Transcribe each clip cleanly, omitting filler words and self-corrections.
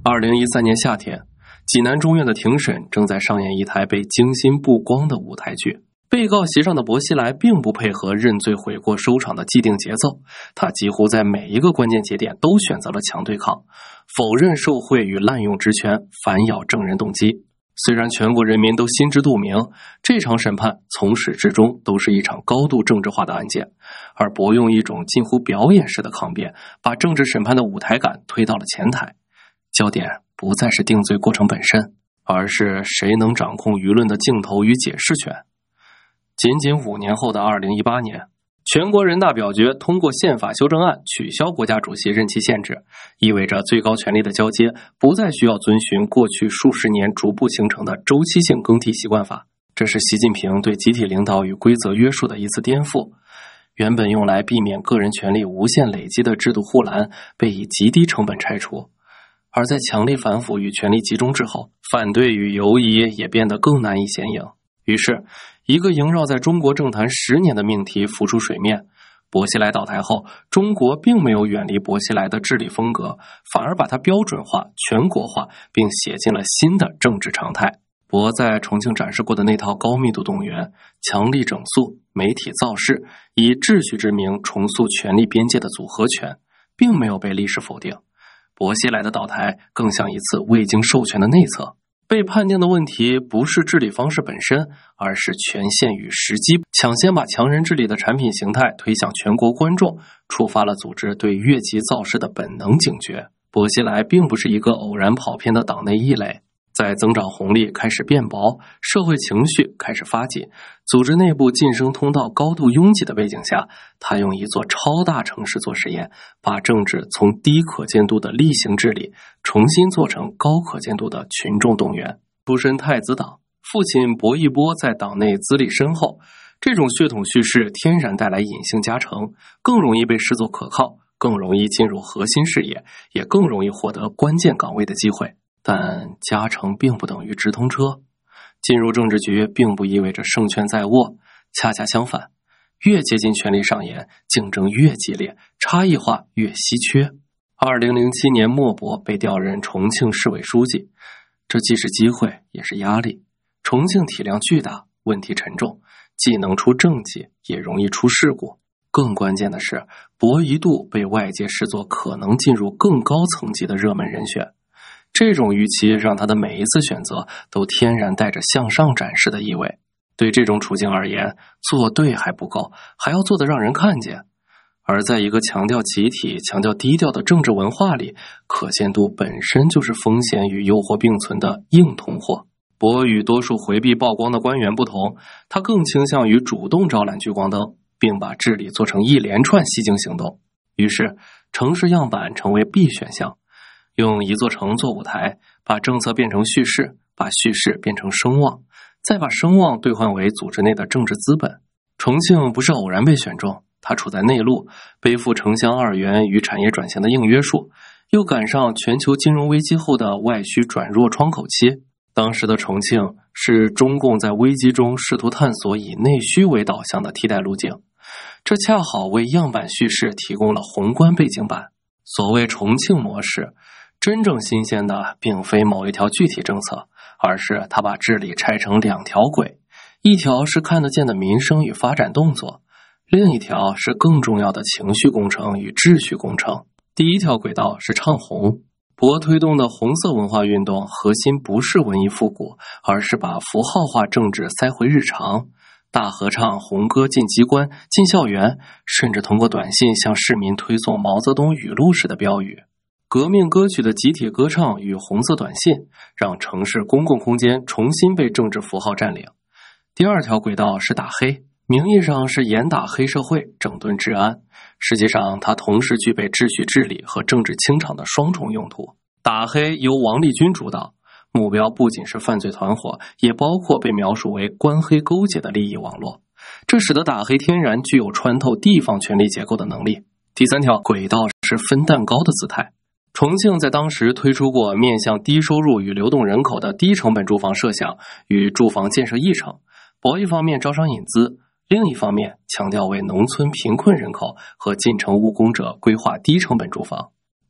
2013年夏天，济南中院的庭审正在上演一台被精心布光的舞台剧。被告席上的薄熙来并不配合认罪悔过收场的既定节奏，他几乎在每一个关键节点都选择了强对抗，否认受贿与滥用职权，反咬证人动机。虽然全国人民都心知肚明，这场审判从始至终都是一场高度政治化的案件，而博用一种近乎表演式的抗辩，把政治审判的舞台感推到了前台。焦点不再是定罪过程本身，而是谁能掌控舆论的镜头与解释权。仅仅5年后的2018年，全国人大表决通过宪法修正案，取消国家主席任期限制，意味着最高权力的交接不再需要遵循过去数十年逐步形成的周期性更替习惯法。这是习近平对集体领导与规则约束的一次颠覆。原本用来避免个人权力无限累积的制度护栏被以极低成本拆除，而在强力反腐与权力集中之后，反对与犹疑也变得更难以显影。于是一个萦绕在中国政坛10年的命题浮出水面。薄熙来倒台后，中国并没有远离薄熙来的治理风格，反而把它标准化、全国化，并写进了新的政治常态。薄在重庆展示过的那套高密度动员、强力整肃、媒体造势，以秩序之名重塑权力边界的组合拳，并没有被历史否定。薄熙来的倒台更像一次未经授权的内测。被判定的问题不是治理方式本身，而是权限与时机，抢先把强人治理的产品形态推向全国观众，触发了组织对越级造势的本能警觉。薄熙来并不是一个偶然跑偏的党内异类，在增长红利开始变薄，社会情绪开始发紧，组织内部晋升通道高度拥挤的背景下，他用一座超大城市做实验，把政治从低可见度的例行治理重新做成高可见度的群众动员。出身太子党，父亲薄一波在党内资历深厚，这种血统叙事天然带来隐性加成，更容易被视作可靠，更容易进入核心事业，也更容易获得关键岗位的机会。但加成并不等于直通车，进入政治局并不意味着胜券在握，恰恰相反，越接近权力上沿，竞争越激烈，差异化越稀缺。2007年，莫博被调任重庆市委书记，这既是机会也是压力。重庆体量巨大，问题沉重，既能出政绩，也容易出事故。更关键的是，博一度被外界视作可能进入更高层级的热门人选。这种预期让他的每一次选择都天然带着向上展示的意味。对这种处境而言，做对还不够，还要做得让人看见。而在一个强调集体、强调低调的政治文化里，可见度本身就是风险与诱惑并存的硬通货。博与多数回避曝光的官员不同，他更倾向于主动招揽聚光灯，并把治理做成一连串吸睛行动。于是，城市样板成为 B 选项。用一座城做舞台，把政策变成叙事，把叙事变成声望，再把声望兑换为组织内的政治资本。重庆不是偶然被选中，它处在内陆，背负城乡2元与产业转型的硬约束，又赶上全球金融危机后的外需转弱窗口期。当时的重庆是中共在危机中试图探索以内需为导向的替代路径，这恰好为样板叙事提供了宏观背景板。所谓重庆模式，真正新鲜的并非某一条具体政策，而是他把治理拆成2条轨，一条是看得见的民生与发展动作，另一条是更重要的情绪工程与秩序工程。第一条轨道是唱红，博推动的红色文化运动核心不是文艺复古，而是把符号化政治塞回日常，大合唱、红歌进机关、进校园，甚至通过短信向市民推送毛泽东语录式的标语。革命歌曲的集体歌唱与红色短信，让城市公共空间重新被政治符号占领。第2条轨道是打黑，名义上是严打黑社会，整顿治安，实际上它同时具备秩序治理和政治清场的双重用途。打黑由王立军主导，目标不仅是犯罪团伙，也包括被描述为官黑勾结的利益网络，这使得打黑天然具有穿透地方权力结构的能力。第3条轨道是分蛋糕的姿态。重庆在当时推出过面向低收入与流动人口的低成本住房设想与住房建设议程，博一方面招商引资，另一方面强调为农村贫困人口和进城务工者规划低成本住房。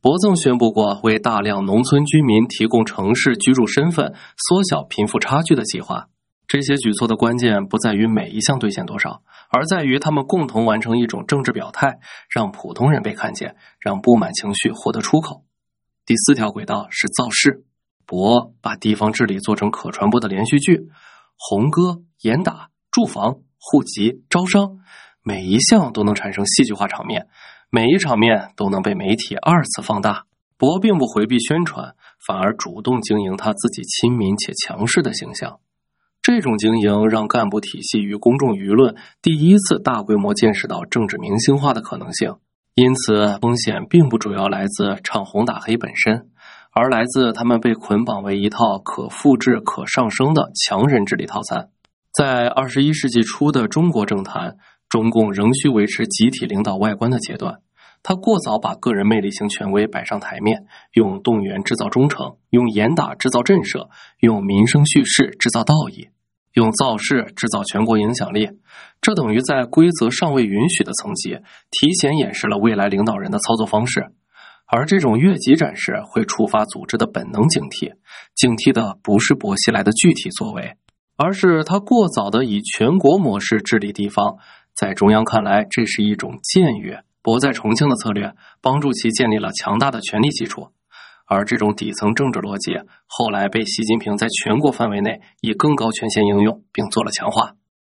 伯曾宣布过为大量农村居民提供城市居住身份，缩小贫富差距的计划。这些举措的关键不在于每一项兑现多少，而在于他们共同完成一种政治表态，让普通人被看见，让不满情绪获得出口。第4条轨道是造势。伯把地方治理做成可传播的连续剧，红歌、严打、住房、户籍、招商，每一项都能产生戏剧化场面，每一场面都能被媒体2次放大。伯并不回避宣传，反而主动经营他自己亲民且强势的形象。这种经营让干部体系与公众舆论第一次大规模见识到政治明星化的可能性。因此，风险并不主要来自唱红打黑本身，而来自他们被捆绑为一套可复制、可上升的强人治理套餐。在21世纪初的中国政坛，中共仍需维持集体领导外观的阶段。他过早把个人魅力型权威摆上台面，用动员制造忠诚，用严打制造震慑，用民生叙事制造道义，用造势制造全国影响力。这等于在规则尚未允许的层级，提前演示了未来领导人的操作方式。而这种越级展示会触发组织的本能警惕，警惕的不是薄熙来的具体作为，而是他过早的以全国模式治理地方。在中央看来，这是一种僭越。伯在重庆的策略帮助其建立了强大的权力基础，而这种底层政治逻辑后来被习近平在全国范围内以更高权限应用，并做了强化。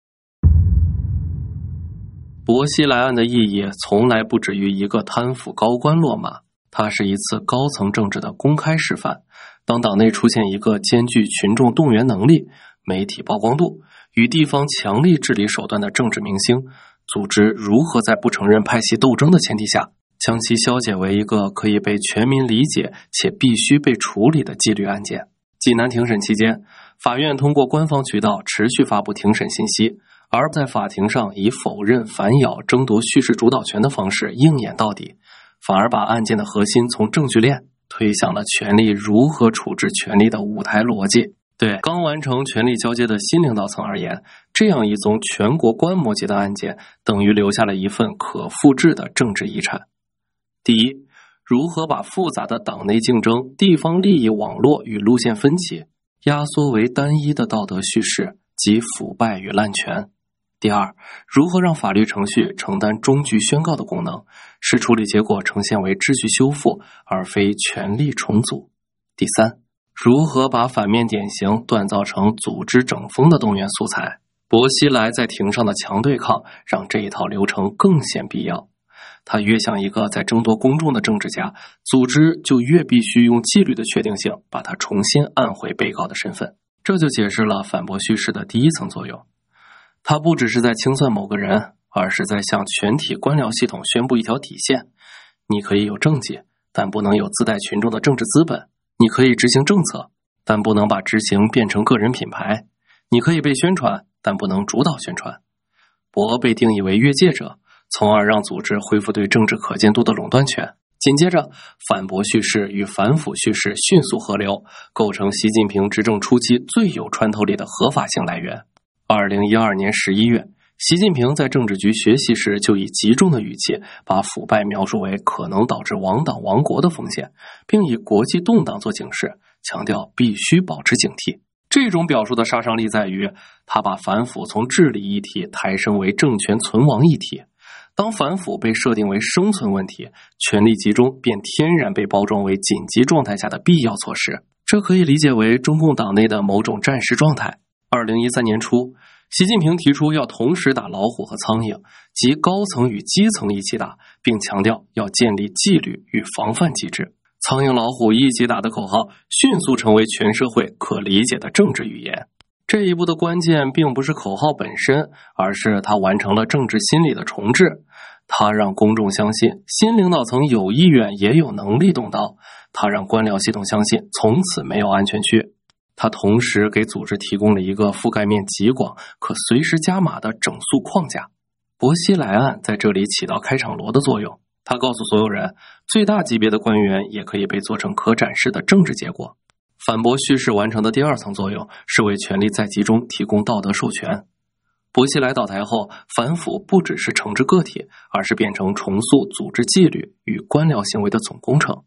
薄熙来案的意义从来不止于一个贪腐高官落马，它是一次高层政治的公开示范。当党内出现一个兼具群众动员能力、媒体曝光度与地方强力治理手段的政治明星，组织如何在不承认派系斗争的前提下，将其消解为一个可以被全民理解且必须被处理的纪律案件。济南庭审期间，法院通过官方渠道持续发布庭审信息，而在法庭上以否认、反咬、争夺叙事主导权的方式硬演到底，反而把案件的核心从证据链推向了权力如何处置权力的舞台逻辑。对刚完成权力交接的新领导层而言，这样一宗全国观摩级的案件等于留下了一份可复制的政治遗产。第一，如何把复杂的党内竞争、地方利益网络与路线分歧压缩为单一的道德叙事及腐败与滥权。第二，如何让法律程序承担终局宣告的功能，使处理结果呈现为秩序修复而非权力重组。第三，如何把反面典型锻造成组织整风的动员素材。薄熙来在庭上的强对抗让这一套流程更显必要。他越像一个在争夺公众的政治家，组织就越必须用纪律的确定性把他重新按回被告的身份。这就解释了反驳叙事的第一层作用。他不只是在清算某个人，而是在向全体官僚系统宣布一条底线：你可以有政绩，但不能有自带群众的政治资本；你可以执行政策，但不能把执行变成个人品牌；你可以被宣传，但不能主导宣传。伯被定义为越界者，从而让组织恢复对政治可见度的垄断权。紧接着，反驳叙事与反腐叙事迅速合流，构成习近平执政初期最有穿透力的合法性来源。2012年11月，习近平在政治局学习时就以极重的语气把腐败描述为可能导致亡党亡国的风险，并以国际动荡做警示，强调必须保持警惕。这种表述的杀伤力在于，他把反腐从治理议题抬升为政权存亡议题。当反腐被设定为生存问题，权力集中便天然被包装为紧急状态下的必要措施。这可以理解为中共党内的某种战时状态。2013年初，习近平提出要同时打老虎和苍蝇，即高层与基层一起打，并强调要建立纪律与防范机制。苍蝇老虎一起打的口号迅速成为全社会可理解的政治语言。这一步的关键并不是口号本身，而是它完成了政治心理的重置。它让公众相信新领导层有意愿也有能力动刀，它让官僚系统相信从此没有安全区。它同时给组织提供了一个覆盖面极广、可随时加码的整肃框架。薄熙来案在这里起到开场锣的作用，它告诉所有人，最大级别的官员也可以被做成可展示的政治结果。反驳叙事完成的第二层作用是为权力再集中提供道德授权。薄熙来倒台后，反腐不只是惩治个体，而是变成重塑组织纪律与官僚行为的总工程。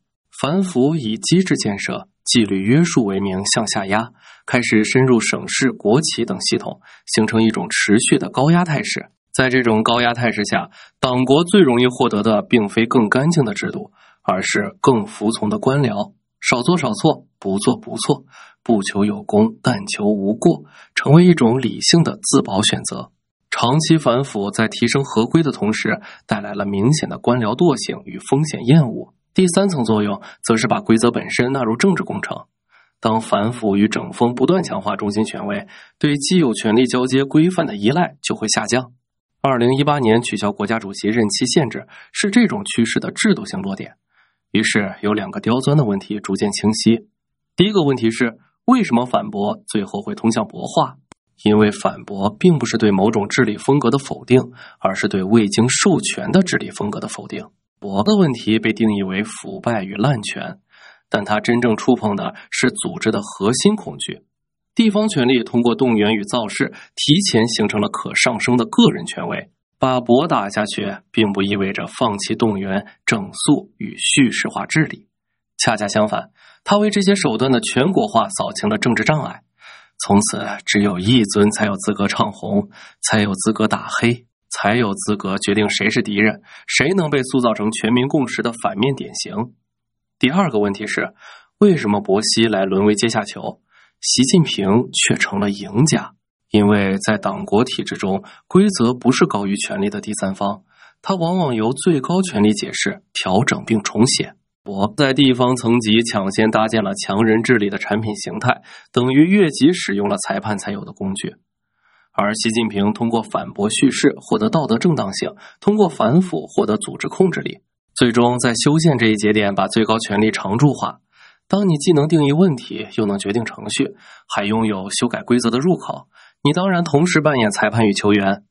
反腐以机制建设、纪律约束为名向下压，开始深入省市、国企等系统，形成一种持续的高压态势。在这种高压态势下，党国最容易获得的并非更干净的制度，而是更服从的官僚。少做少错，不做不错，不求有功，但求无过，成为一种理性的自保选择。长期反腐在提升合规的同时，带来了明显的官僚惰性与风险厌恶。第三层作用则是把规则本身纳入政治工程。当反腐与整风不断强化中心权威，对既有权力交接规范的依赖就会下降。2018年取消国家主席任期限制是这种趋势的制度性落点。于是有2个刁钻的问题逐渐清晰。第一个问题是，为什么反驳最后会通向驳化？因为反驳并不是对某种治理风格的否定，而是对未经授权的治理风格的否定。驳的问题被定义为腐败与滥权，但它真正触碰的是组织的核心恐惧。地方权力通过动员与造势，提前形成了可上升的个人权威。把驳打下去，并不意味着放弃动员、整肃与叙事化治理。恰恰相反，它为这些手段的全国化扫清了政治障碍。从此，只有一尊才有资格唱红，才有资格打黑，才有资格决定谁是敌人，谁能被塑造成全民共识的反面典型。第二个问题是，为什么薄熙来沦为阶下囚，习近平却成了赢家？因为在党国体制中，规则不是高于权力的第三方，它往往由最高权力解释、调整并重写。我在地方层级抢先搭建了强人治理的产品形态，等于越级使用了裁判才有的工具。而习近平通过反驳叙事获得道德正当性，通过反腐获得组织控制力，最终在修宪这一节点把最高权力常驻化。当你既能定义问题，又能决定程序，还拥有修改规则的入口，你当然同时扮演裁判与球员。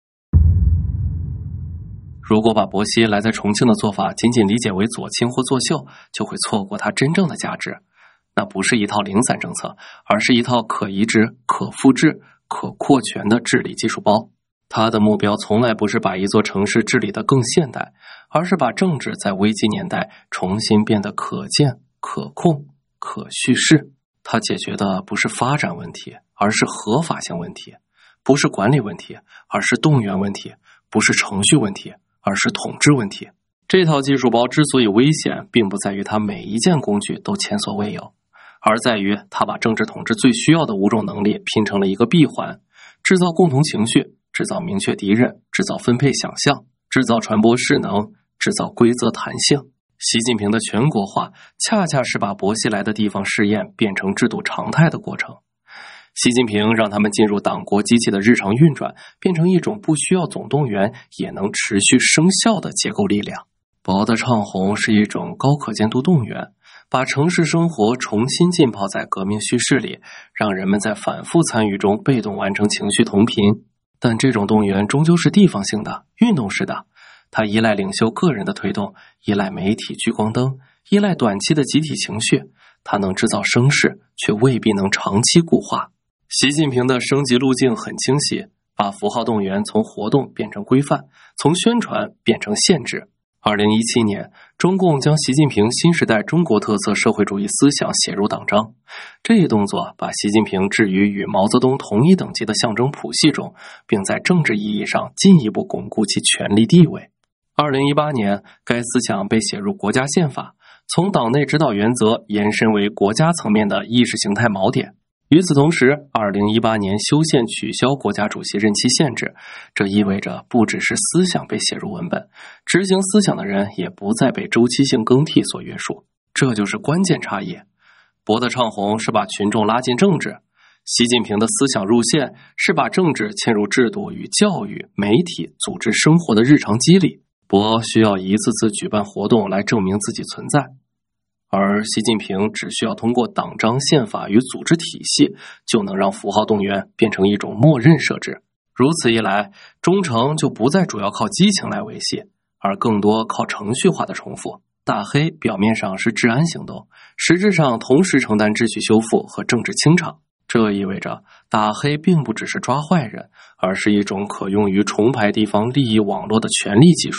如果把薄熙来在重庆的做法仅仅理解为左倾或作秀，就会错过它真正的价值。那不是一套零散政策，而是一套可移植、可复制、可扩权的治理技术包。它的目标从来不是把一座城市治理得更现代，而是把政治在危机年代重新变得可见、可控、可叙事。它解决的不是发展问题，而是合法性问题；不是管理问题，而是动员问题；不是程序问题，而是统治问题。这套技术包之所以危险，并不在于它每一件工具都前所未有，而在于它把政治统治最需要的5种能力拼成了一个闭环，制造共同情绪，制造明确敌人，制造分配想象，制造传播势能，制造规则弹性。习近平的全国化恰恰是把薄熙来的地方试验变成制度常态的过程。习近平让他们进入党国机器的日常运转，变成一种不需要总动员也能持续生效的结构力量。薄的唱红是一种高可见度动员，把城市生活重新浸泡在革命叙事里，让人们在反复参与中被动完成情绪同频。但这种动员终究是地方性的、运动式的，它依赖领袖个人的推动，依赖媒体聚光灯，依赖短期的集体情绪。它能制造声势，却未必能长期固化。习近平的升级路径很清晰，把符号动员从活动变成规范，从宣传变成限制。2017年，中共将习近平新时代中国特色社会主义思想写入党章，这一动作把习近平置于与毛泽东同一等级的象征谱系中，并在政治意义上进一步巩固其权力地位。2018年，该思想被写入国家宪法，从党内指导原则延伸为国家层面的意识形态锚点。与此同时，2018年修宪取消国家主席任期限制，这意味着不只是思想被写入文本，执行思想的人也不再被周期性更替所约束。这就是关键差异。薄的唱红是把群众拉进政治，习近平的思想入宪是把政治嵌入制度与教育、媒体、组织生活的日常机理。薄需要一次次举办活动来证明自己存在，而习近平只需要通过党章、宪法与组织体系，就能让符号动员变成一种默认设置。如此一来，忠诚就不再主要靠激情来维系，而更多靠程序化的重复。大黑表面上是治安行动，实质上同时承担秩序修复和政治清场。这意味着打黑并不只是抓坏人，而是一种可用于重排地方利益网络的权力技术。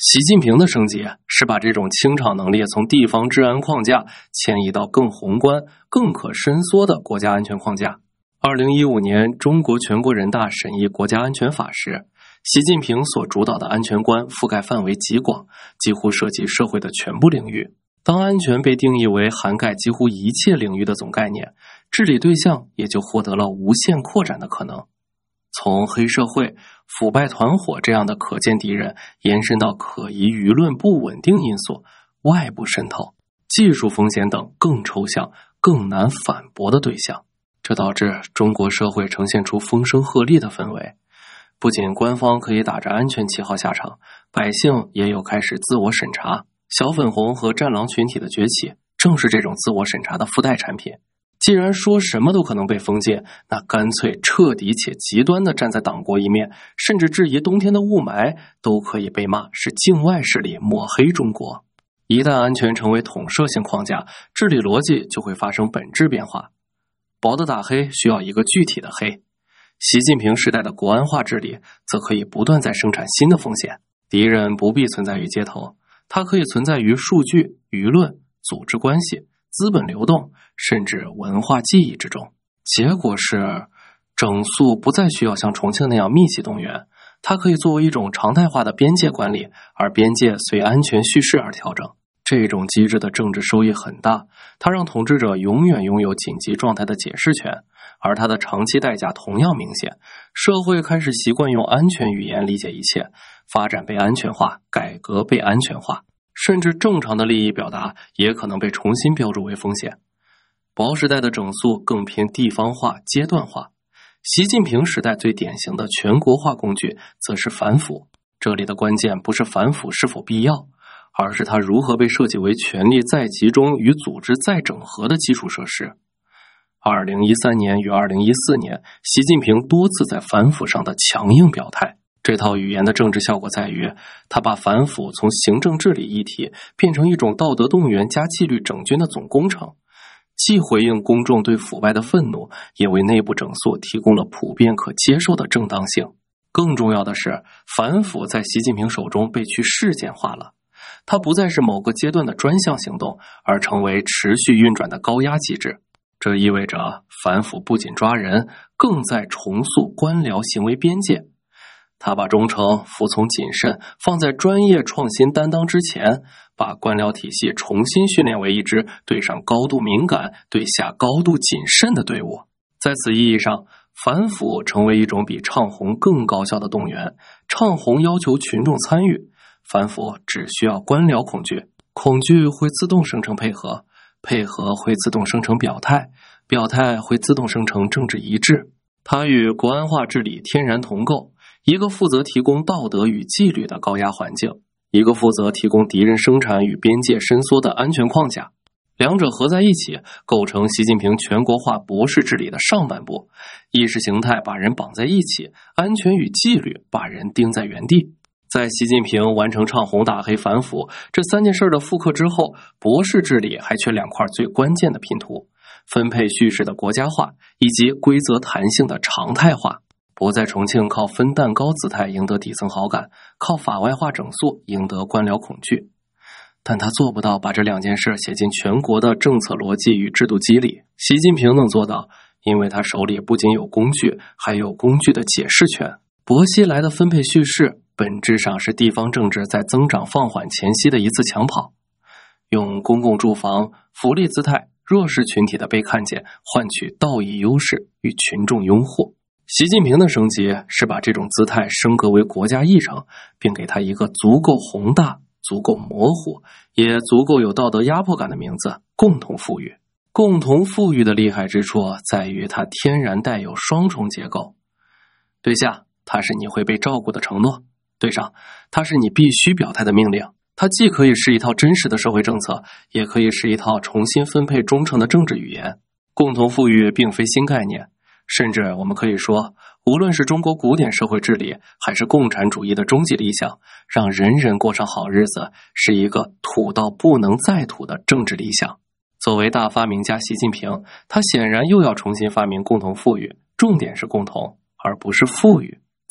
习近平的升级是把这种清场能力从地方治安框架迁移到更宏观、更可伸缩的国家安全框架。2015年，中国全国人大审议国家安全法时，习近平所主导的安全观覆盖范围极广，几乎涉及社会的全部领域。当安全被定义为涵盖几乎一切领域的总概念，治理对象也就获得了无限扩展的可能。从黑社会、腐败团伙这样的可见敌人，延伸到可疑舆论不稳定因素、外部渗透、技术风险等更抽象、更难反驳的对象。这导致中国社会呈现出风声鹤唳的氛围。不仅官方可以打着安全旗号下场，百姓也有开始自我审查。小粉红和战狼群体的崛起，正是这种自我审查的附带产品。既然说什么都可能被封禁，那干脆彻底且极端地站在党国一面，甚至质疑冬天的雾霾，都可以被骂是境外势力抹黑中国。一旦安全成为统摄性框架，治理逻辑就会发生本质变化。薄的打黑需要一个具体的黑。习近平时代的国安化治理，则可以不断在生产新的风险。敌人不必存在于街头，它可以存在于数据、舆论、组织关系、资本流动，甚至文化记忆之中。结果是，整肃不再需要像重庆那样密集动员，它可以作为一种常态化的边界管理，而边界随安全叙事而调整。这种机制的政治收益很大，它让统治者永远拥有紧急状态的解释权，而它的长期代价同样明显。社会开始习惯用安全语言理解一切，发展被安全化，改革被安全化，甚至正常的利益表达也可能被重新标注为风险。薄时代的整肃更偏地方化、阶段化。习近平时代最典型的全国化工具则是反腐。这里的关键不是反腐是否必要，而是它如何被设计为权力再集中与组织再整合的基础设施。2013年与2014年，习近平多次在反腐上的强硬表态。这套语言的政治效果在于，他把反腐从行政治理议题变成一种道德动员加纪律整军的总工程，既回应公众对腐败的愤怒，也为内部整肃提供了普遍可接受的正当性。更重要的是，反腐在习近平手中被去事件化了。它不再是某个阶段的专项行动，而成为持续运转的高压机制。这意味着反腐不仅抓人，更在重塑官僚行为边界。他把忠诚、服从、谨慎放在专业创新担当之前，把官僚体系重新训练为一支对上高度敏感、对下高度谨慎的队伍。在此意义上，反腐成为一种比唱红更高效的动员。唱红要求群众参与，反腐只需要官僚恐惧，恐惧会自动生成配合，配合会自动生成表态，表态会自动生成政治一致。它与国安化治理天然同构，一个负责提供道德与纪律的高压环境，一个负责提供敌人生产与边界伸缩的安全框架。两者合在一起，构成习近平全国化博士治理的上半部。意识形态把人绑在一起，安全与纪律把人钉在原地。在习近平完成唱红打黑反腐这三件事的复刻之后，博士治理还缺两块最关键的拼图：分配叙事的国家化，以及规则弹性的常态化。不在重庆靠分蛋糕姿态赢得底层好感，靠法外化整肃赢得官僚恐惧。但他做不到把这两件事写进全国的政策逻辑与制度机里。习近平能做到，因为他手里不仅有工具，还有工具的解释权。薄熙来的分配叙事本质上是地方政治在增长放缓前夕的一次抢跑，用公共住房、福利姿态、弱势群体的被看见换取道义优势与群众拥护。习近平的升级是把这种姿态升格为国家议程，并给他一个足够宏大、足够模糊，也足够有道德压迫感的名字——共同富裕。共同富裕的厉害之处在于它天然带有双重结构。对下，它是你会被照顾的承诺；对上，它是你必须表态的命令。它既可以是一套真实的社会政策，也可以是一套重新分配忠诚的政治语言。共同富裕并非新概念，甚至我们可以说，无论是中国古典社会治理，还是共产主义的终极理想，让人人过上好日子，是一个土到不能再土的政治理想。作为大发明家习近平，他显然又要重新发明共同富裕，重点是共同，而不是富裕。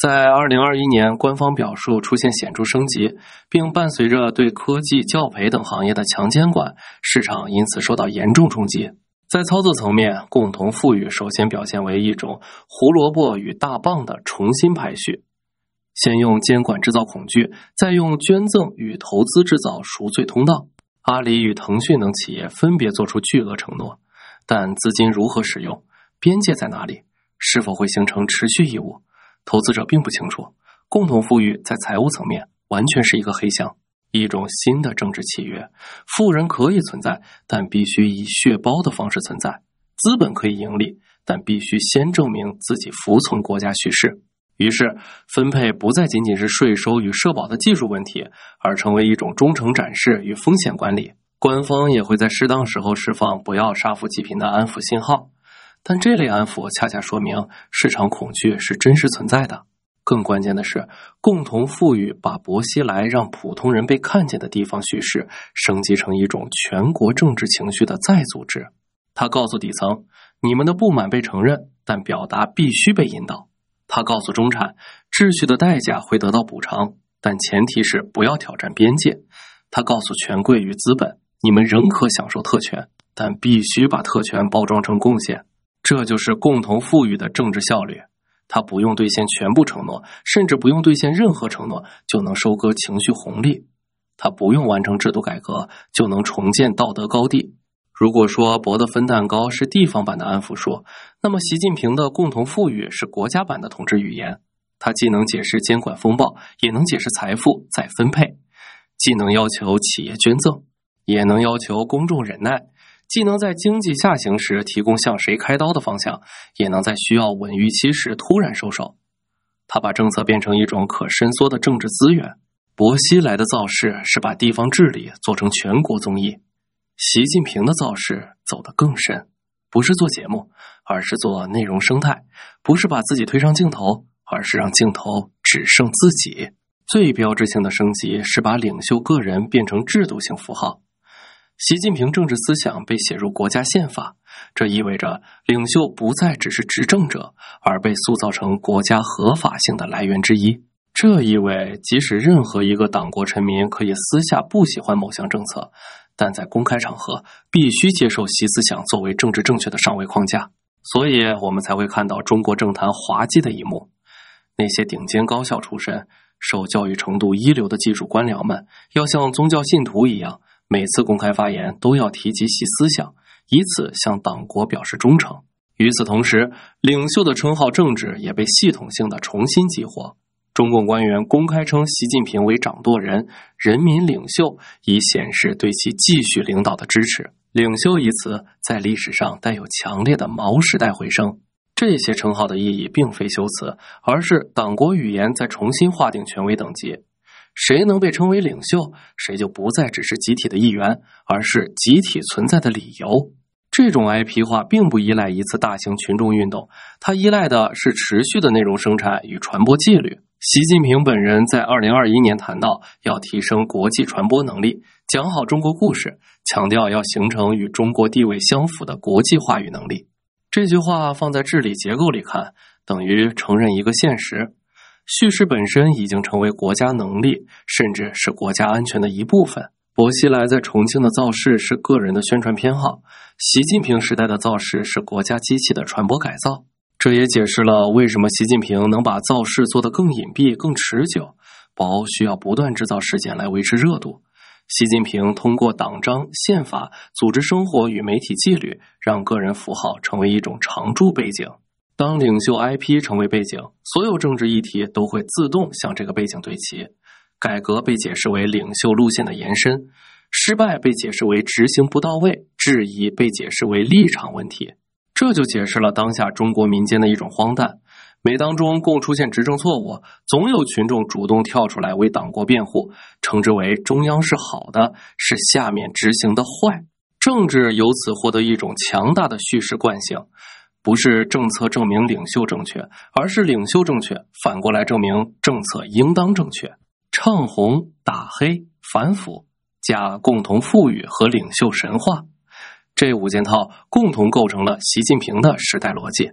在2021年，官方表述出现显著升级，并伴随着对科技、教培等行业的强监管，市场因此受到严重冲击。在操作层面，共同富裕首先表现为一种胡萝卜与大棒的重新排序，先用监管制造恐惧，再用捐赠与投资制造赎罪通道。阿里与腾讯等企业分别做出巨额承诺，但资金如何使用，边界在哪里，是否会形成持续义务，投资者并不清楚。共同富裕在财务层面完全是一个黑箱，一种新的政治契约。富人可以存在，但必须以血包的方式存在；资本可以盈利，但必须先证明自己服从国家叙事。于是，分配不再仅仅是税收与社保的技术问题，而成为一种忠诚展示与风险管理。官方也会在适当时候释放不要杀富济贫的安抚信号，但这类安抚恰恰说明市场恐惧是真实存在的。更关键的是，共同富裕把薄熙来让普通人被看见的地方叙事升级成一种全国政治情绪的再组织。他告诉底层，你们的不满被承认，但表达必须被引导。他告诉中产，秩序的代价会得到补偿，但前提是不要挑战边界。他告诉权贵与资本，你们仍可享受特权，但必须把特权包装成贡献。这就是共同富裕的政治效率。他不用兑现全部承诺，甚至不用兑现任何承诺，就能收割情绪红利。他不用完成制度改革，就能重建道德高地。如果说博的分蛋糕是地方版的安抚术，那么习近平的共同富裕是国家版的统治语言。它既能解释监管风暴，也能解释财富再分配，既能要求企业捐赠，也能要求公众忍耐，既能在经济下行时提供向谁开刀的方向，也能在需要稳预期时突然收手。他把政策变成一种可伸缩的政治资源。薄熙来的造势是把地方治理做成全国综艺，习近平的造势走得更深，不是做节目，而是做内容生态；不是把自己推上镜头，而是让镜头只剩自己。最标志性的升级是把领袖个人变成制度性符号。习近平政治思想被写入国家宪法，这意味着领袖不再只是执政者，而被塑造成国家合法性的来源之一。这意味即使任何一个党国臣民可以私下不喜欢某项政策，但在公开场合必须接受习思想作为政治正确的上位框架。所以我们才会看到中国政坛滑稽的一幕。那些顶尖高校出身、受教育程度一流的技术官僚们，要像宗教信徒一样，每次公开发言都要提及习思想，以此向党国表示忠诚。与此同时，领袖的称号政治也被系统性的重新激活。中共官员公开称习近平为掌舵人、人民领袖，以显示对其继续领导的支持。领袖一词在历史上带有强烈的毛时代回声。这些称号的意义并非修辞，而是党国语言在重新划定权威等级。谁能被称为领袖，谁就不再只是集体的一员，而是集体存在的理由。这种 IP 化并不依赖一次大型群众运动，它依赖的是持续的内容生产与传播纪律。习近平本人在2021年谈到要提升国际传播能力，讲好中国故事，强调要形成与中国地位相符的国际话语能力。这句话放在治理结构里看，等于承认一个现实：叙事本身已经成为国家能力，甚至是国家安全的一部分。薄熙来在重庆的造势是个人的宣传偏好，习近平时代的造势是国家机器的传播改造。这也解释了为什么习近平能把造势做得更隐蔽、更持久。薄需要不断制造事件来维持热度。习近平通过党章、宪法、组织生活与媒体纪律，让个人符号成为一种常驻背景。当领袖 IP 成为背景，所有政治议题都会自动向这个背景对齐。改革被解释为领袖路线的延伸，失败被解释为执行不到位，质疑被解释为立场问题。这就解释了当下中国民间的一种荒诞。每当中共出现执政错误，总有群众主动跳出来为党国辩护，称之为中央是好的，是下面执行的坏。政治由此获得一种强大的叙事惯性，不是政策证明领袖正确，而是领袖正确，反过来证明政策应当正确。唱红、打黑、反腐，加共同富裕和领袖神话，这五件套共同构成了习近平的时代逻辑。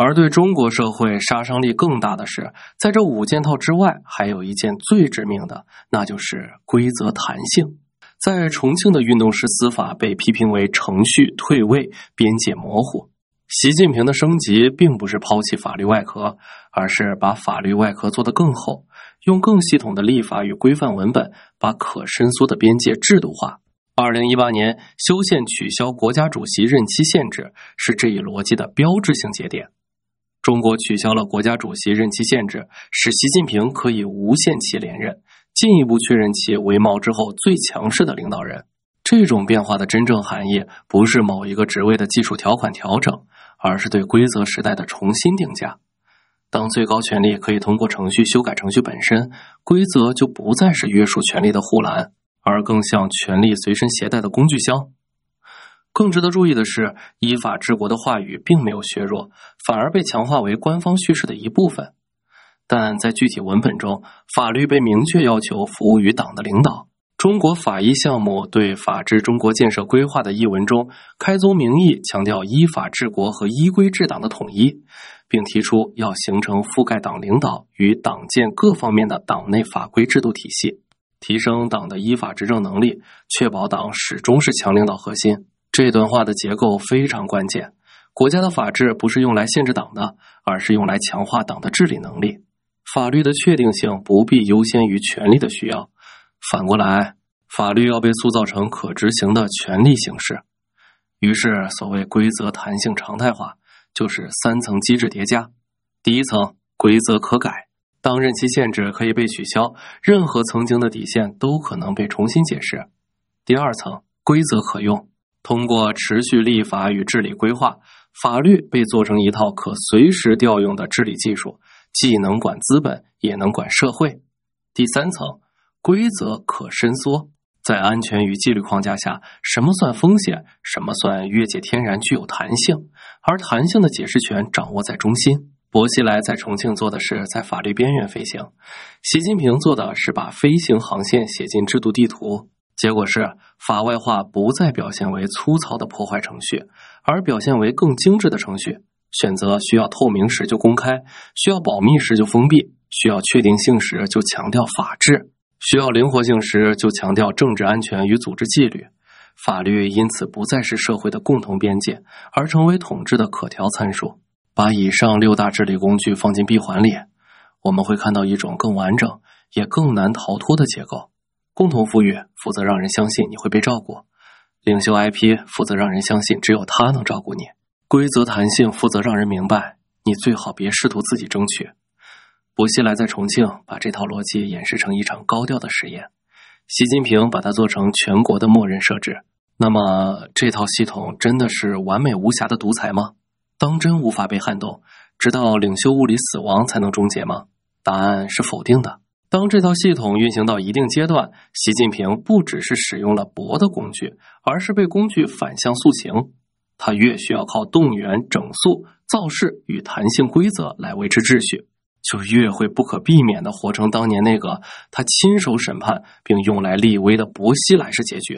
而对中国社会杀伤力更大的是，在这5件套之外，还有一件最致命的，那就是规则弹性。在重庆的运动式司法被批评为程序退位、边界模糊。习近平的升级并不是抛弃法律外壳，而是把法律外壳做得更厚，用更系统的立法与规范文本，把可伸缩的边界制度化。2018年修宪取消国家主席任期限制，是这一逻辑的标志性节点。中国取消了国家主席任期限制，使习近平可以无限期连任，进一步确认其为毛之后最强势的领导人。这种变化的真正含义，不是某一个职位的技术条款调整，而是对规则时代的重新定价。当最高权力可以通过程序修改程序本身，规则就不再是约束权力的护栏，而更像权力随身携带的工具箱。更值得注意的是，依法治国的话语并没有削弱，反而被强化为官方叙事的一部分。但在具体文本中，法律被明确要求服务于党的领导。中国法医项目对法治中国建设规划的译文中，开宗明义强调依法治国和依规治党的统一，并提出要形成覆盖党领导与党建各方面的党内法规制度体系，提升党的依法执政能力，确保党始终是强领导核心。这段话的结构非常关键，国家的法治不是用来限制党的，而是用来强化党的治理能力。法律的确定性不必优先于权力的需要，反过来，法律要被塑造成可执行的权力形式。于是，所谓规则弹性常态化，就是3层机制叠加。第一层，规则可改，当任期限制可以被取消，任何曾经的底线都可能被重新解释。第二层，规则可用，通过持续立法与治理规划，法律被做成一套可随时调用的治理技术，既能管资本，也能管社会。第三层，规则可伸缩，在安全与纪律框架下，什么算风险，什么算越界天然具有弹性，而弹性的解释权掌握在中心。薄熙来在重庆做的是在法律边缘飞行，习近平做的是把飞行航线写进制度地图。结果是，法外化不再表现为粗糙的破坏程序，而表现为更精致的程序。选择需要透明时就公开，需要保密时就封闭，需要确定性时就强调法治，需要灵活性时就强调政治安全与组织纪律。法律因此不再是社会的共同边界，而成为统治的可调参数。把以上6大治理工具放进闭环里，我们会看到一种更完整也更难逃脱的结构。共同富裕负责让人相信你会被照顾，领袖 IP 负责让人相信只有他能照顾你，规则弹性负责让人明白你最好别试图自己争取。薄熙来在重庆把这套逻辑演示成一场高调的实验，习近平把它做成全国的默认设置。那么这套系统真的是完美无瑕的独裁吗？当真无法被撼动，直到领袖物理死亡才能终结吗？答案是否定的。当这套系统运行到一定阶段，习近平不只是使用了薄的工具，而是被工具反向塑形。他越需要靠动员、整肃、造势与弹性规则来维持秩序，就越会不可避免地活成当年那个他亲手审判并用来立威的薄熙来式结局。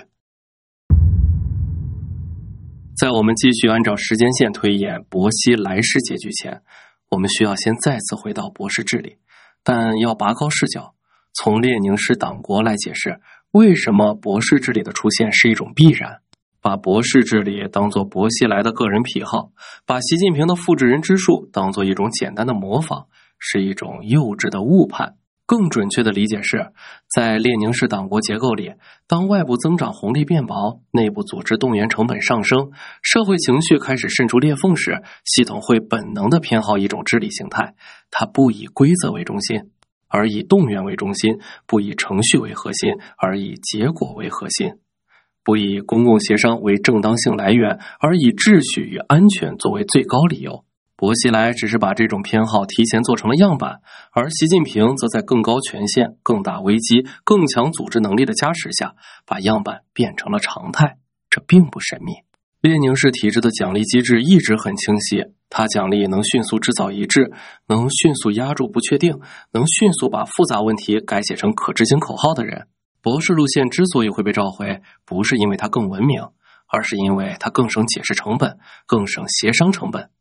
在我们继续按照时间线推演薄熙来式结局前，我们需要先再次回到薄式治理，但要拔高视角，从列宁式党国来解释为什么薄式治理的出现是一种必然。把薄式治理当作薄熙来的个人癖好，把习近平的复制人之术当作一种简单的模仿，是一种幼稚的误判。更准确的理解是，在列宁式党国结构里，当外部增长红利变薄，内部组织动员成本上升，社会情绪开始渗出裂缝时，系统会本能地偏好一种治理形态，它不以规则为中心，而以动员为中心，不以程序为核心，而以结果为核心，不以公共协商为正当性来源，而以秩序与安全作为最高理由。薄熙来只是把这种偏好提前做成了样板，而习近平则在更高权限、更大危机、更强组织能力的加持下，把样板变成了常态。这并不神秘。列宁式体制的奖励机制一直很清晰，它奖励能迅速制造一致，能迅速压住不确定，能迅速把复杂问题改写成可执行口号的人。薄式路线之所以会被召回，不是因为它更文明，而是因为它更省解释成本，更省协商成本。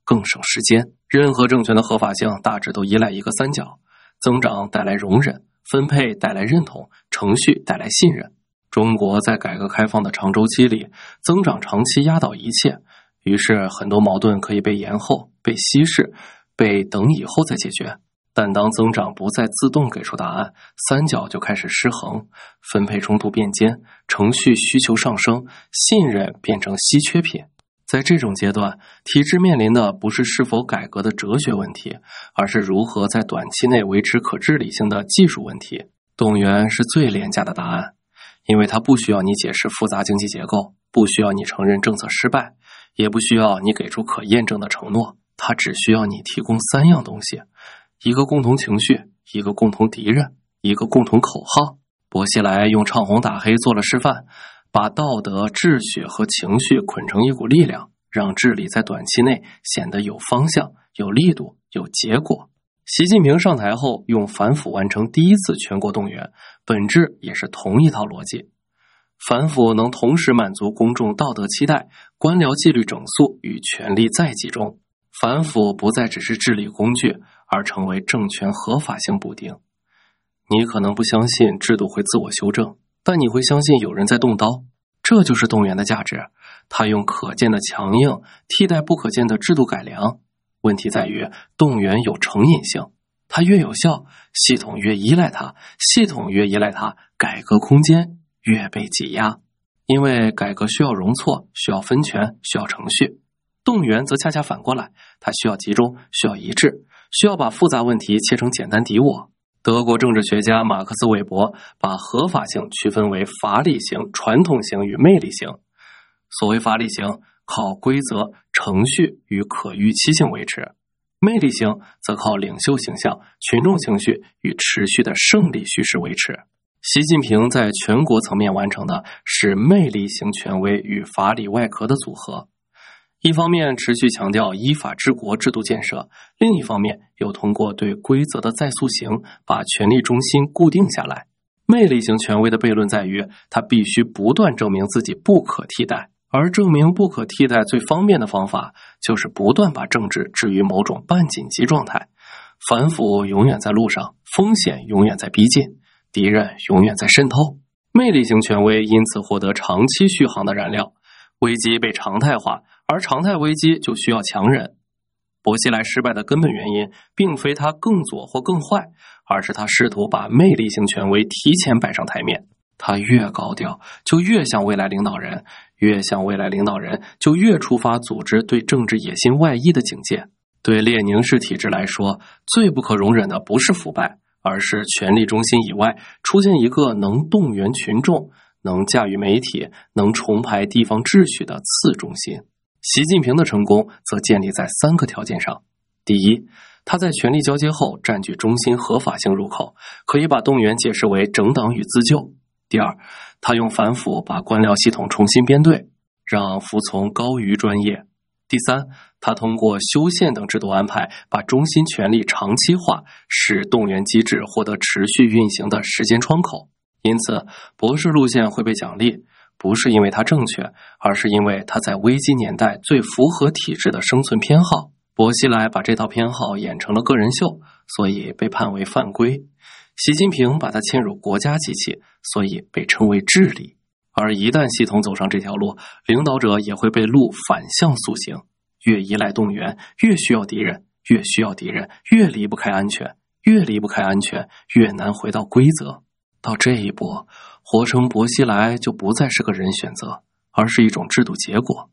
更省时间。任何政权的合法性大致都依赖一个三角：增长带来容忍，分配带来认同，程序带来信任。中国在改革开放的长周期里，增长长期压倒一切，于是很多矛盾可以被延后、被稀释、被等以后再解决。但当增长不再自动给出答案，三角就开始失衡，分配冲突变尖，程序需求上升，信任变成稀缺品。在这种阶段，体制面临的不是是否改革的哲学问题，而是如何在短期内维持可治理性的技术问题。动员是最廉价的答案，因为它不需要你解释复杂经济结构，不需要你承认政策失败，也不需要你给出可验证的承诺，它只需要你提供3样东西：一个共同情绪，一个共同敌人，一个共同口号。薄熙来用唱红打黑做了示范，把道德、秩序和情绪捆成一股力量，让治理在短期内显得有方向、有力度、有结果。习近平上台后用反腐完成第一次全国动员，本质也是同一套逻辑。反腐能同时满足公众道德期待、官僚纪律整肃与权力再集中。反腐不再只是治理工具，而成为政权合法性补丁。你可能不相信制度会自我修正，但你会相信有人在动刀。这就是动员的价值，它用可见的强硬替代不可见的制度改良。问题在于动员有成瘾性，它越有效，系统越依赖它，系统越依赖它，改革空间越被挤压。因为改革需要容错，需要分权，需要程序。动员则恰恰反过来，它需要集中，需要一致，需要把复杂问题切成简单敌我。德国政治学家马克思韦伯把合法性区分为法理型、传统型与魅力型。所谓法理型，靠规则、程序与可预期性维持；魅力型则靠领袖形象、群众情绪与持续的胜利叙事维持。习近平在全国层面完成的是魅力型权威与法理外壳的组合。一方面持续强调依法治国制度建设，另一方面又通过对规则的再塑形，把权力中心固定下来。魅力型权威的悖论在于，他必须不断证明自己不可替代，而证明不可替代最方便的方法，就是不断把政治置于某种半紧急状态。反腐永远在路上，风险永远在逼近，敌人永远在渗透。魅力型权威因此获得长期续航的燃料，危机被常态化，而常态危机就需要强人。薄熙来失败的根本原因，并非他更左或更坏，而是他试图把魅力型权威提前摆上台面。他越高调，就越像未来领导人，越像未来领导人，就越触发组织对政治野心外溢的警戒。对列宁式体制来说，最不可容忍的不是腐败，而是权力中心以外出现一个能动员群众、能驾驭媒体、能重排地方秩序的次中心。习近平的成功则建立在3个条件上：第一，他在权力交接后占据中心合法性入口，可以把动员解释为整党与自救；第二，他用反腐把官僚系统重新编队，让服从高于专业；第三，他通过修宪等制度安排，把中心权力长期化，使动员机制获得持续运行的时间窗口。因此，博士路线会被奖励，不是因为它正确，而是因为它在危机年代最符合体制的生存偏好。薄熙来把这套偏好演成了个人秀，所以被判为犯规。习近平把它嵌入国家机器，所以被称为治理。而一旦系统走上这条路，领导者也会被路反向塑形。越依赖动员，越需要敌人，越需要敌人，越离不开安全，越离不开安全，越难回到规则。到这一步，活成薄熙来就不再是个人选择，而是一种制度结果。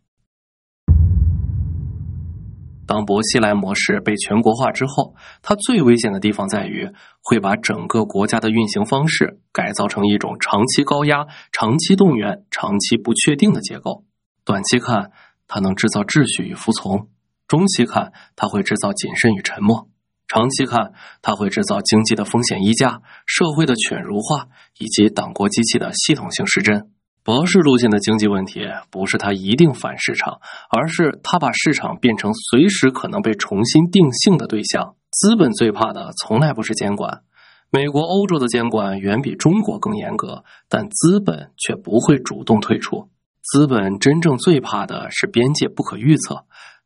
当薄熙来模式被全国化之后，它最危险的地方在于会把整个国家的运行方式改造成一种长期高压、长期动员、长期不确定的结构。短期看，它能制造秩序与服从；中期看，它会制造谨慎与沉默；长期看，它会制造经济的风险溢价、社会的犬儒化以及党国机器的系统性失真。博士路线的经济问题不是它一定反市场，而是它把市场变成随时可能被重新定性的对象。资本最怕的从来不是监管，美国、欧洲的监管远比中国更严格，但资本却不会主动退出。资本真正最怕的是边界不可预测，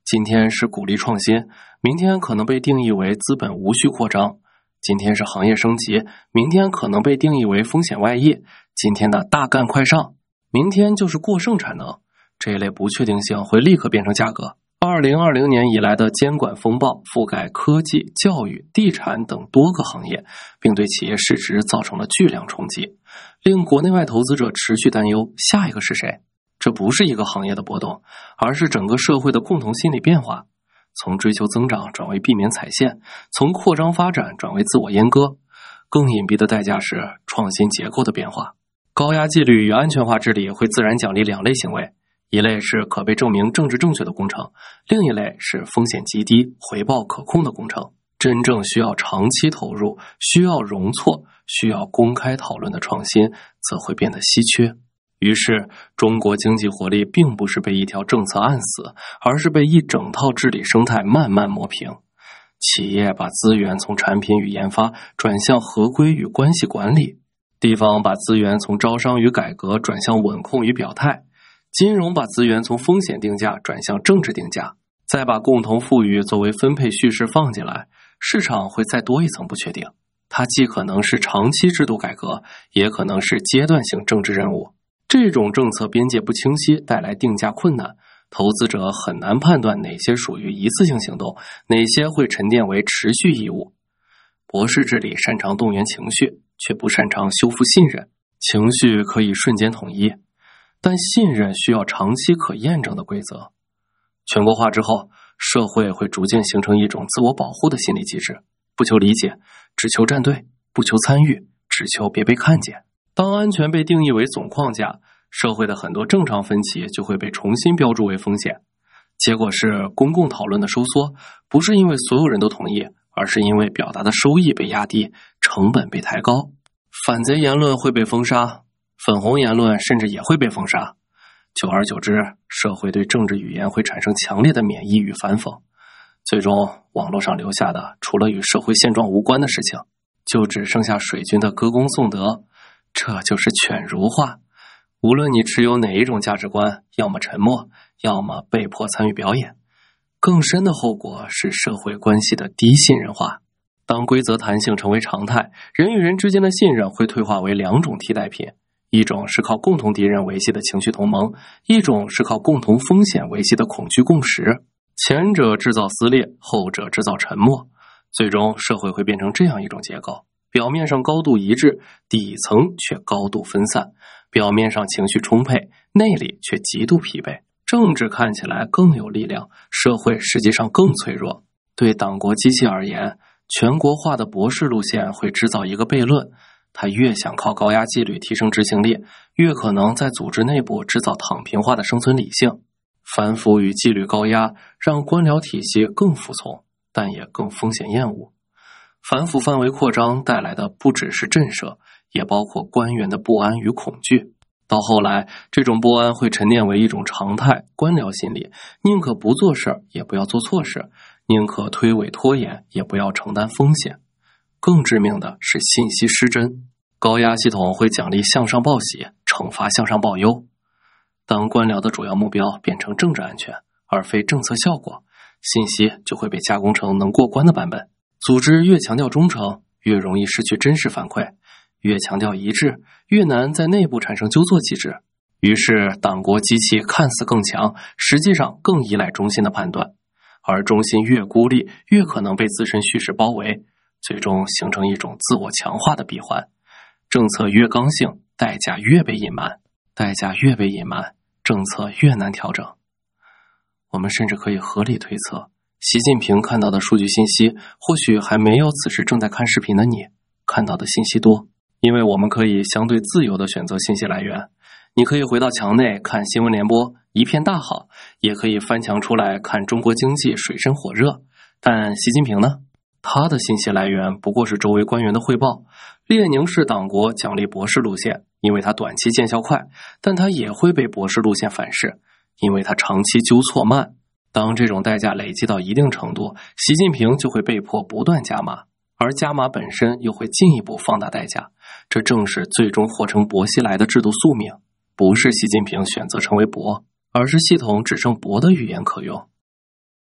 今天是鼓励创新，明天可能被定义为资本无序扩张；今天是行业升级，明天可能被定义为风险外溢；今天的大干快上，明天就是过剩产能。这一类不确定性会立刻变成价格。2020年以来的监管风暴覆盖科技、教育、地产等多个行业，并对企业市值造成了巨量冲击，令国内外投资者持续担忧下一个是谁。这不是一个行业的波动，而是整个社会的共同心理变化，从追求增长转为避免踩线，从扩张发展转为自我阉割。更隐蔽的代价是创新结构的变化。高压纪律与安全化治理会自然奖励两类行为，一类是可被证明政治正确的工程，另一类是风险极低、回报可控的工程。真正需要长期投入、需要容错、需要公开讨论的创新，则会变得稀缺。于是，中国经济活力并不是被一条政策按死，而是被一整套治理生态慢慢磨平。企业把资源从产品与研发转向合规与关系管理，地方把资源从招商与改革转向稳控与表态，金融把资源从风险定价转向政治定价，再把共同富裕作为分配叙事放进来，市场会再多一层不确定。它既可能是长期制度改革，也可能是阶段性政治任务。这种政策边界不清晰，带来定价困难，投资者很难判断哪些属于一次性行动，哪些会沉淀为持续义务。博士治理擅长动员情绪，却不擅长修复信任。情绪可以瞬间统一，但信任需要长期可验证的规则。全国化之后，社会会逐渐形成一种自我保护的心理机制，不求理解，只求站队；不求参与，只求别被看见。当安全被定义为总框架，社会的很多正常分歧就会被重新标注为风险。结果是公共讨论的收缩，不是因为所有人都同意，而是因为表达的收益被压低，成本被抬高。反贼言论会被封杀，粉红言论甚至也会被封杀。久而久之，社会对政治语言会产生强烈的免疫与反讽。最终，网络上留下的除了与社会现状无关的事情，就只剩下水军的歌功颂德。这就是犬儒化。无论你持有哪一种价值观，要么沉默，要么被迫参与表演。更深的后果是社会关系的低信任化。当规则弹性成为常态，人与人之间的信任会退化为两种替代品，一种是靠共同敌人维系的情绪同盟，一种是靠共同风险维系的恐惧共识。前者制造撕裂，后者制造沉默。最终，社会会变成这样一种结构。表面上高度一致，底层却高度分散；表面上情绪充沛，内里却极度疲惫。政治看起来更有力量，社会实际上更脆弱。对党国机器而言，全国化的博士路线会制造一个悖论：他越想靠高压纪律提升执行力，越可能在组织内部制造躺平化的生存理性。反腐与纪律高压让官僚体系更服从，但也更风险厌恶。反腐范围扩张带来的不只是震慑，也包括官员的不安与恐惧。到后来，这种不安会沉淀为一种常态，官僚心理，宁可不做事，也不要做错事，宁可推诿拖延，也不要承担风险。更致命的是信息失真，高压系统会奖励向上报喜，惩罚向上报忧。当官僚的主要目标变成政治安全，而非政策效果，信息就会被加工成能过关的版本。组织越强调忠诚，越容易失去真实反馈；越强调一致，越难在内部产生纠错机制。于是，党国机器看似更强，实际上更依赖中心的判断，而中心越孤立，越可能被自身叙事包围，最终形成一种自我强化的闭环。政策越刚性，代价越被隐瞒；代价越被隐瞒，政策越难调整。我们甚至可以合理推测，习近平看到的数据信息，或许还没有此时正在看视频的你看到的信息多。因为我们可以相对自由地选择信息来源，你可以回到墙内看新闻联播，一片大好，也可以翻墙出来看中国经济水深火热。但习近平呢？他的信息来源不过是周围官员的汇报。列宁式党国奖励博士路线，因为他短期见效快，但他也会被博士路线反噬，因为他长期纠错慢。当这种代价累积到一定程度，习近平就会被迫不断加码，而加码本身又会进一步放大代价。这正是最终活成薄熙来的制度宿命，不是习近平选择成为薄，而是系统只剩薄的语言可用。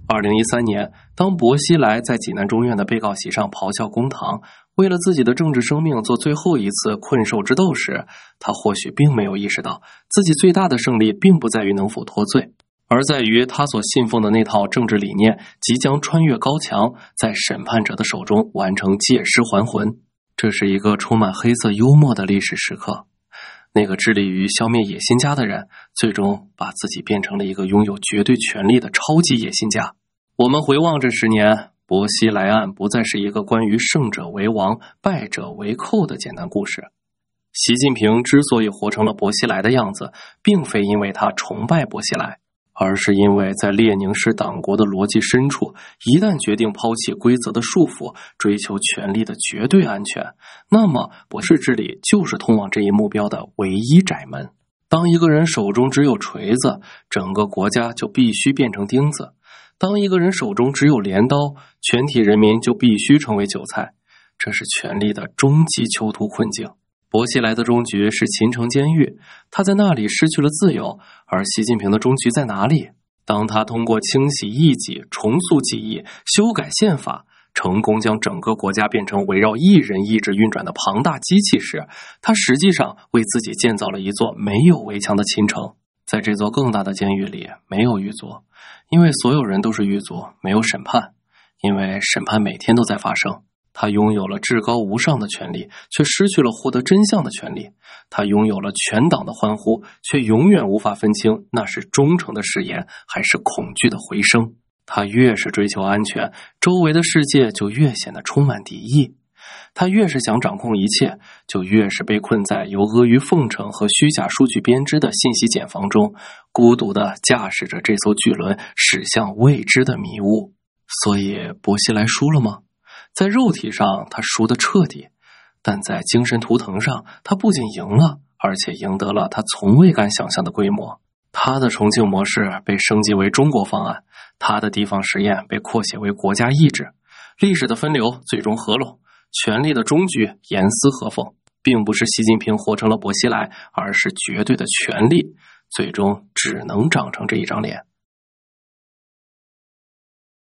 2013年，当薄熙来在济南中院的被告席上咆哮公堂，为了自己的政治生命做最后一次困兽之斗时，他或许并没有意识到，自己最大的胜利并不在于能否脱罪，而在于他所信奉的那套政治理念即将穿越高墙，在审判者的手中完成借尸还魂。这是一个充满黑色幽默的历史时刻。那个致力于消灭野心家的人，最终把自己变成了一个拥有绝对权力的超级野心家。我们回望这10年，薄熙来案不再是一个关于胜者为王、败者为寇的简单故事。习近平之所以活成了薄熙来的样子，并非因为他崇拜薄熙来，而是因为在列宁式党国的逻辑深处，一旦决定抛弃规则的束缚，追求权力的绝对安全，那么薄氏治理就是通往这一目标的唯一窄门。当一个人手中只有锤子，整个国家就必须变成钉子；当一个人手中只有镰刀，全体人民就必须成为韭菜。这是权力的终极囚徒困境。薄熙来的终局是秦城监狱，他在那里失去了自由，而习近平的终局在哪里？当他通过清洗异己、重塑记忆、修改宪法，成功将整个国家变成围绕一人意志运转的庞大机器时，他实际上为自己建造了一座没有围墙的秦城。在这座更大的监狱里，没有狱卒，因为所有人都是狱卒；没有审判，因为审判每天都在发生。他拥有了至高无上的权利，却失去了获得真相的权利。他拥有了全党的欢呼，却永远无法分清那是忠诚的誓言，还是恐惧的回声。他越是追求安全，周围的世界就越显得充满敌意。他越是想掌控一切，就越是被困在由阿谀奉承和虚假数据编织的信息茧房中，孤独地驾驶着这艘巨轮驶向未知的迷雾。所以薄熙来输了吗？在肉体上他输得彻底，但在精神图腾上他不仅赢了，而且赢得了他从未敢想象的规模。他的重庆模式被升级为中国方案，他的地方实验被扩写为国家意志，历史的分流最终合拢，权力的终局严丝合缝。并不是习近平活成了薄熙来，而是绝对的权力最终只能长成这一张脸。